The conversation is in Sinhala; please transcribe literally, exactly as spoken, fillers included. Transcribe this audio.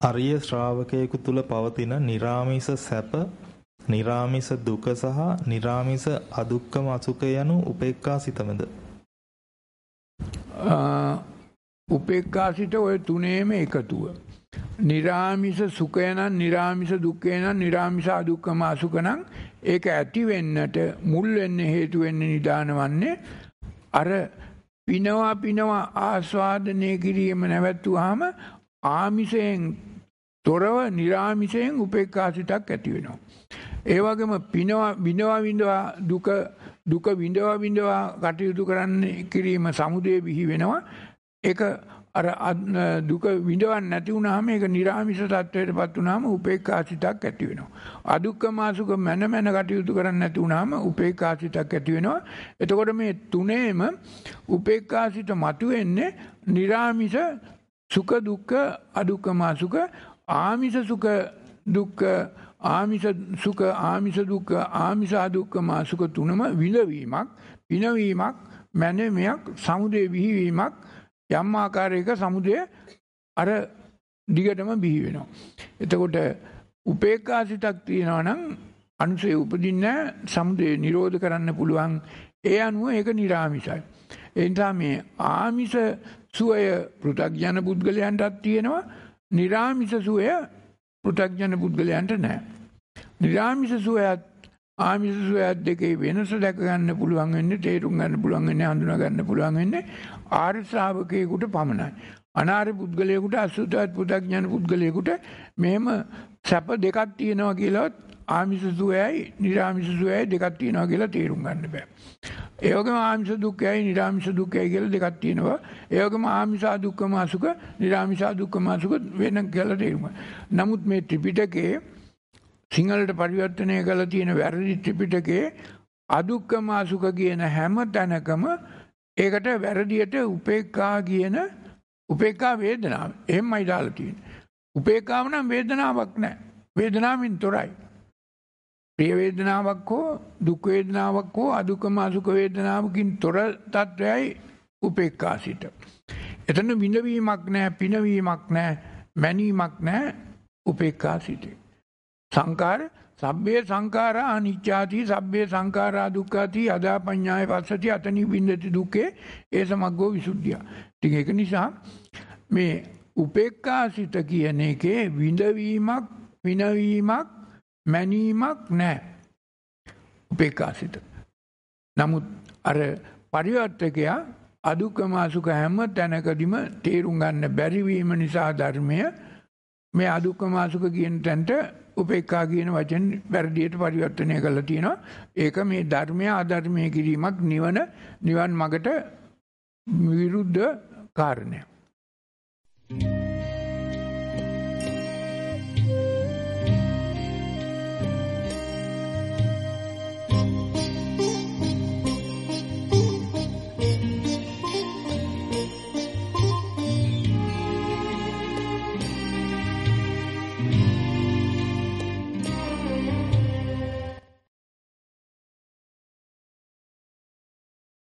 අරිය ශ්‍රාවකයෙකු තුල පවතින නිරාමිස සැප, නිරාමිස දුක සහ නිරාමිස අදුක්කම අසුඛ යනු උපේක්ඛා සිතමද? උපේක්ඛා සිත ඔය තුනේම එකතුව. නිරාමිස සුඛය නම්, නිරාමිස දුක්ඛය නම්, නිරාමිස අදුක්කම අසුඛ නම් ඒක ඇති වෙන්නට මුල් වෙන්නේ, හේතු වෙන්නේ, නිදාන වන්නේ අර පිනවා පිනවා ආස්වාදනය කිරීම නැවැත්තුවාම ආමිෂයෙන් තොරව නිරාමිෂයෙන් උපේක්ඛා සිතක් ඇති වෙනවා. ඒ වගේම පිනවා විඳවා විඳවා දුක දුක විඳවා විඳවා කටයුතු කරන්න කිරීම සමුදය බිහි වෙනවා. ඒක අර දුක විඳවන්න නැති වුනහම ඒක නිරාමිෂ තත්වයටපත් වුනහම උපේක්ඛා සිතක් ඇති වෙනවා. අදුක්කම අසුඛ මන මන කටයුතු කරන්න නැති වුනහම උපේක්ඛා සිතක් ඇති වෙනවා. එතකොට මේ තුනේම උපේක්ඛා සිත මතුවෙන්නේ නිරාමිෂ සුඛ දුක්ඛ අදුක්කම අසුඛ, ආමිෂ සුඛ දුක්ඛ, ආමිෂ සුඛ ආමිෂ දුක්ඛ, ආමිෂ අදුක්කම අසුඛ තුනම විඳවීමක්, පිනවීමක්, මැනීමක්, සමුදය බිහිවීමක්, යම් ආකාරයක සමුදය අර දිගටම බිහි වෙනවා. එතකොට උපේක්ඛා සිතක් තියෙනවා නම් අනුසය උපදින්නේ සමුදය නිරෝධ කරන්න පුළුවන්. ඒ අනුව ඒක නිරාමිෂයි. ඒ නිසා මේ ආමිෂ සුවය පෘථග්ජන පුද්ගලයන්ටත් තියෙනවා, නිරාමිෂ සුවය පෘථග්ජන පුද්ගලයන්ට නැහැ. නිරාමිෂ සුවයත් ආමිෂ සුවයත් දෙකේ වෙනස දැක ගන්න පුළුවන් වෙන්නේ, තේරුම් ගන්න පුළුවන් වෙන්නේ, හඳුනා ගන්න පුළුවන් වෙන්නේ ආර්ය ශ්‍රාවකයෙකුට පමණයි. අනාර්ය පුද්ගලයෙකුට, අසුතවත් පෘථග්ජන පුද්ගලයෙකුට මෙහෙම සැප දෙකක් තියෙනවා කියලා ආමිෂ සුවයයි නිරාමිෂ සුවයයි දෙකක් තියෙනවා කියලා තේරුම් ගන්න බෑ. ඒ වගේම ආමිෂ දුක්ඛයයි නිරාමිෂ දුක්ඛයයි කියලා දෙකක් තියෙනවා. ඒ වගේම ආමිෂ දුක්ඛම අසුඛ, නිරාමිෂ දුක්ඛම අසුඛ වෙන කියලා තේරුම් ගන්න. නමුත් මේ ත්‍රිපිටකයේ සිංහලට පරිවර්තනය කරලා තියෙන වැරදි ත්‍රිපිටකයේ අදුක්කම අසුඛ කියන හැම තැනකම ඒකට වැරදියට උපේක්ඛා කියන උපේක්ඛා වේදනාව එහෙමයි දාලා තියෙන්නේ. උපේක්ඛාව නම් වේදනාවක් නැහැ. වේදනාවෙන් තොරයි. ප්‍රිය වේදනාවක් හෝ දුක් වේදනාවක් හෝ අදුක්කම අසුඛ වේදනාවකින් තොර තත්වයයි උපේක්ඛා සිත. එතන විඳවීමක් නැහැ, පිනවීමක් නැහැ, මැනීමක් නැහැ උපේක්ඛා සිතේ. සංකාර සබ්බේ සංඛාරා අනිච්චාති සබ්බේ සංඛාරා දුක්ඛාති අදාපඤ්ඤාය පස්සති අතනි විඳති දුක්ඛේ ඒ සමග්ගෝ විසුද්ධිය. ඉතින් ඒක නිසා මේ උපේක්ඛා සිත කියන එකේ විඳවීමක්, පිනවීමක්, මැනීමක් නැහැ. උපේක්ඛා සිත. නමුත් අර පරිවර්තකයා අදුක්කම අසුඛ හැම තැනකදීම තේරුම් ගන්න බැරි වීම නිසා ධර්මය මේ අදුක්කම අසුඛ කියන තැනට උපේක්ඛා කියන වචෙන් වැරදියට පරිවර්තනය කරලා තියෙනවා. ඒක මේ ධර්මය අධර්මය කිරීමක්, නිවන නිවන් මගට විරුද්ධ කාරණයක්.